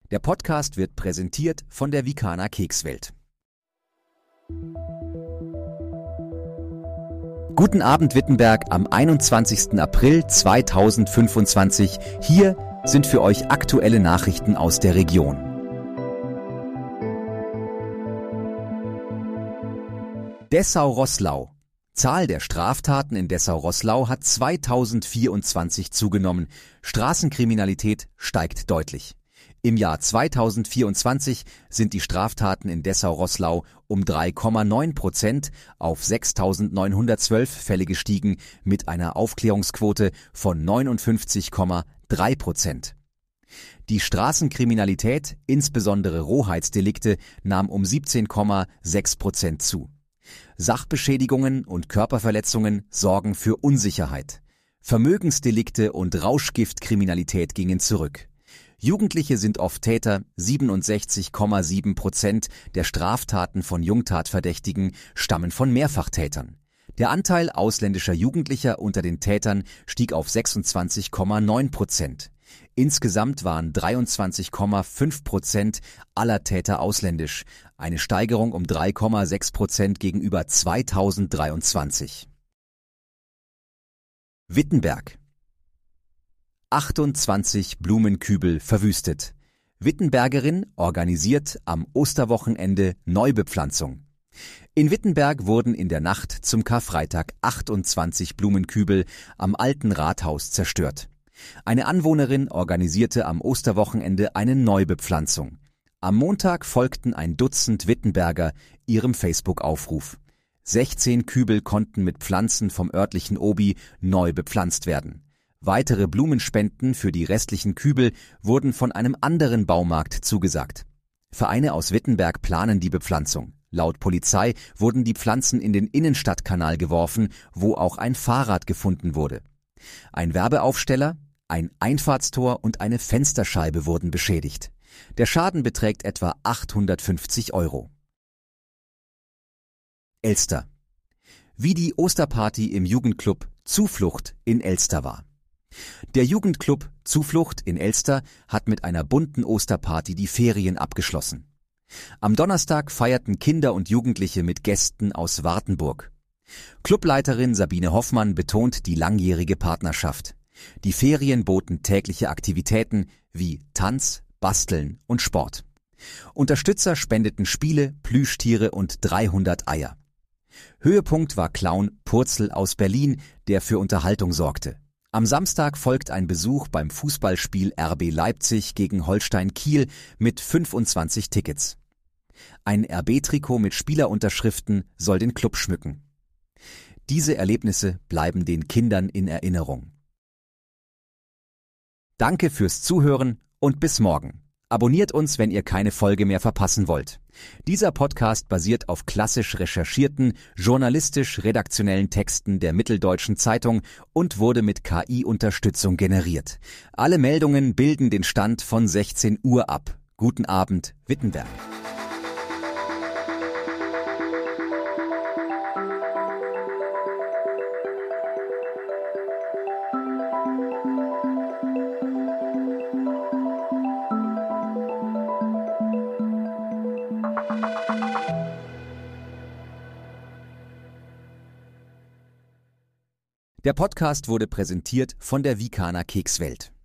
Der Podcast wird präsentiert von der Vikana Kekswelt. Guten Abend Wittenberg am 21. April 2025. Hier sind für euch aktuelle Nachrichten aus der Region. Dessau-Roßlau. Zahl der Straftaten in Dessau-Roßlau hat 2024 zugenommen. Straßenkriminalität steigt deutlich. Im Jahr 2024 sind die Straftaten in Dessau-Roßlau um 3,9% auf 6.912 Fälle gestiegen, mit einer Aufklärungsquote von 59,3%. Die Straßenkriminalität, insbesondere Rohheitsdelikte, nahm um 17,6% zu. Sachbeschädigungen und Körperverletzungen sorgen für Unsicherheit. Vermögensdelikte und Rauschgiftkriminalität gingen zurück. Jugendliche sind oft Täter, 67,7% der Straftaten von Jungtatverdächtigen stammen von Mehrfachtätern. Der Anteil ausländischer Jugendlicher unter den Tätern stieg auf 26,9%. Insgesamt waren 23,5% aller Täter ausländisch, eine Steigerung um 3,6% gegenüber 2023. Wittenberg. 28 Blumenkübel verwüstet. Wittenbergerin organisiert am Osterwochenende Neubepflanzung. In Wittenberg wurden in der Nacht zum Karfreitag 28 Blumenkübel am alten Rathaus zerstört. Eine Anwohnerin organisierte am Osterwochenende eine Neubepflanzung. Am Montag folgten ein Dutzend Wittenberger ihrem Facebook-Aufruf. 16 Kübel konnten mit Pflanzen vom örtlichen Obi neu bepflanzt werden. Weitere Blumenspenden für die restlichen Kübel wurden von einem anderen Baumarkt zugesagt. Vereine aus Wittenberg planen die Bepflanzung. Laut Polizei wurden die Pflanzen in den Innenstadtkanal geworfen, wo auch ein Fahrrad gefunden wurde. Ein Werbeaufsteller, ein Einfahrtstor und eine Fensterscheibe wurden beschädigt. Der Schaden beträgt etwa 850 €. Elster. Wie die Osterparty im Jugendclub Zuflucht in Elster war. Der Jugendclub Zuflucht in Elster hat mit einer bunten Osterparty die Ferien abgeschlossen. Am Donnerstag feierten Kinder und Jugendliche mit Gästen aus Wartenburg. Clubleiterin Sabine Hoffmann betont die langjährige Partnerschaft. Die Ferien boten tägliche Aktivitäten wie Tanz, Basteln und Sport. Unterstützer spendeten Spiele, Plüschtiere und 300 Eier. Höhepunkt war Clown Purzel aus Berlin, der für Unterhaltung sorgte. Am Samstag folgt ein Besuch beim Fußballspiel RB Leipzig gegen Holstein Kiel mit 25 Tickets. Ein RB-Trikot mit Spielerunterschriften soll den Club schmücken. Diese Erlebnisse bleiben den Kindern in Erinnerung. Danke fürs Zuhören und bis morgen. Abonniert uns, wenn ihr keine Folge mehr verpassen wollt. Dieser Podcast basiert auf klassisch recherchierten, journalistisch-redaktionellen Texten der Mitteldeutschen Zeitung und wurde mit KI-Unterstützung generiert. Alle Meldungen bilden den Stand von 16 Uhr ab. Guten Abend, Wittenberg. Der Podcast wurde präsentiert von der Vikana Kekswelt.